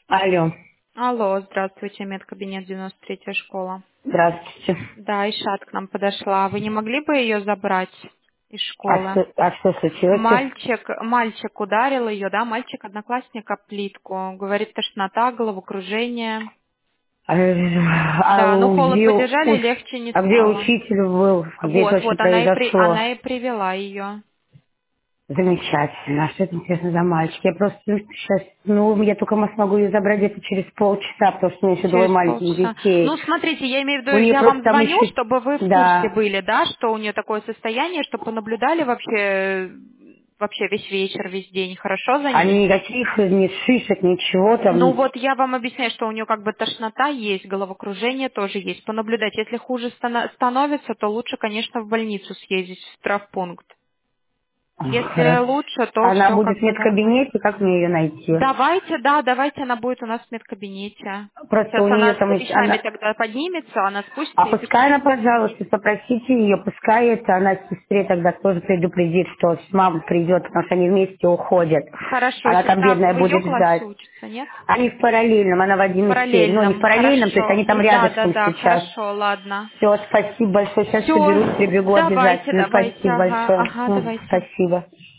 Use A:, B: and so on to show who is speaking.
A: Алло,
B: Алло, здравствуйте, медкабинет 93-я школа.
A: здравствуйте.
B: Да, Ишат к нам подошла. Вы не могли бы ее забрать из школы?
A: А что случилось?
B: Мальчик ударил ее, да, мальчик-одноклассник об плитку. Говорит, тошнота, головокружение. Да, ну холод подержали, легче не
A: А где
B: стало.
A: учитель был? Где это
B: Вот,
A: вообще
B: вот,
A: произошло?
B: она и привела ее.
A: Замечательно. А что это интересно за мальчик? Я просто сейчас, я только смогу ее забрать где-то через полчаса, потому что у меня еще двое
B: Через
A: маленьких
B: полчаса.
A: детей.
B: Ну, смотрите, я имею в виду,
A: У нее
B: я
A: просто
B: вам
A: там
B: звоню,
A: еще...
B: чтобы вы в курсе
A: Да.
B: были, да, что у нее такое состояние, чтобы понаблюдали вообще весь вечер, весь день, хорошо за
A: А
B: ней?
A: никаких ни шишек, ничего
B: Ну
A: там.
B: вот я вам объясняю, что у нее как бы тошнота есть, головокружение тоже есть. Понаблюдать, если хуже становится, то лучше, конечно, в больницу съездить, в травмпункт. Если
A: Хорошо.
B: лучше, то
A: Она
B: все
A: будет
B: как
A: в
B: бы нормально.
A: медкабинете, как мне ее найти?
B: Давайте, да, давайте она будет у нас в медкабинете.
A: Просто
B: Сейчас
A: у нее
B: она
A: там
B: с
A: еще...
B: вещами тогда поднимется, она
A: А
B: спустится и
A: пускай она, пожалуйста, попросите ее, пускай это она сестре тогда тоже предупредит, что мама придет, потому что они вместе уходят.
B: Хорошо,
A: Она там
B: сестра
A: бедная
B: в ее
A: будет
B: классе
A: ждать.
B: учится, нет?
A: Они в параллельном, она в
B: В
A: 1,7. Ну, не в
B: параллельном,
A: параллельном, то есть
B: хорошо.
A: они там
B: Да, да,
A: рядышком
B: да,
A: сейчас.
B: хорошо, ладно.
A: Все, спасибо большое. Сейчас
B: Все,
A: соберусь, прибегу
B: давайте,
A: обязательно.
B: давайте,
A: Спасибо
B: ага,
A: большое.
B: ага, давайте.
A: Спасибо.